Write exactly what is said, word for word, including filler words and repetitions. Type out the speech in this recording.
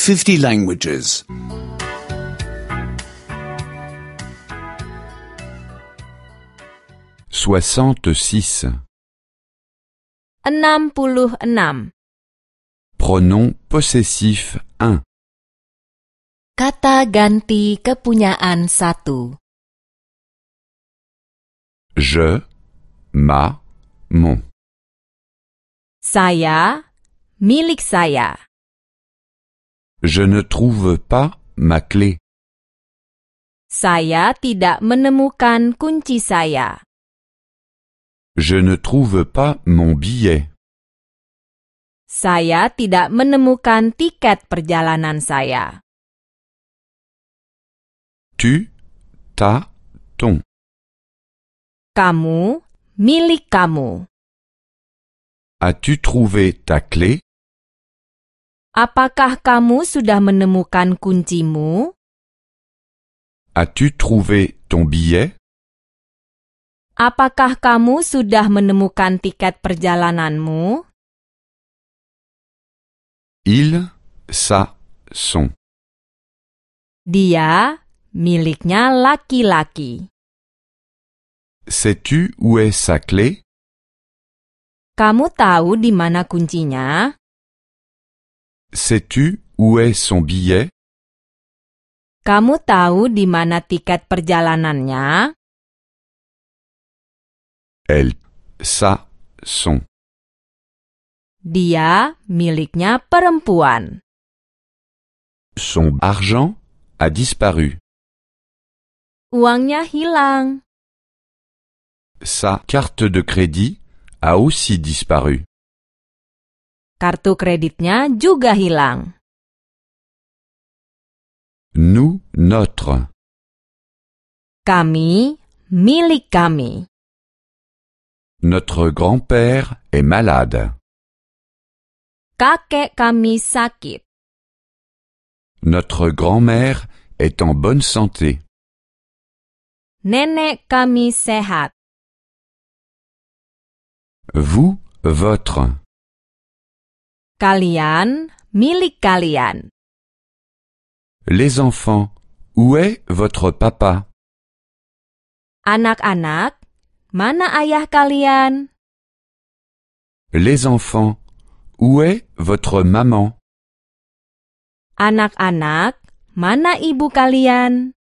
fifty languages. soixante-six. enam puluh enam. Pronom possessif un. Kata ganti kepunyaan satu. Je, ma, mon. Saya, milik saya. Je ne trouve pas ma clé. Saya tidak menemukan kunci saya. Je ne trouve pas mon billet. Saya tidak menemukan tiket perjalanan saya. Tu, ta, ton. Kamu, milik kamu. As-tu trouvé ta clé? Apakah kamu sudah menemukan kuncimu? As-tu trouvé ton billet? Apakah kamu sudah menemukan tiket perjalananmu? Il, sa, son. Dia, miliknya laki-laki. Sais-tu où est sa clé? Kamu tahu di mana kuncinya? Sais-tu où est son billet? Kamu tahu di mana tiket perjalanannya? Elle, sa, son. Dia, miliknya perempuan. Son argent a disparu. Uangnya hilang. Sa carte de crédit a aussi disparu. Kartu kreditnya juga hilang. Nous, notre. Kami, milik kami. Notre grand-père est malade. Kakek kami sakit. Notre grand-mère est en bonne santé. Nenek kami sehat. Vous, votre. Kalian, milik kalian. Les enfants, où est votre papa? Anak-anak, mana ayah kalian? Les enfants, où est votre maman? Anak-anak, mana ibu kalian?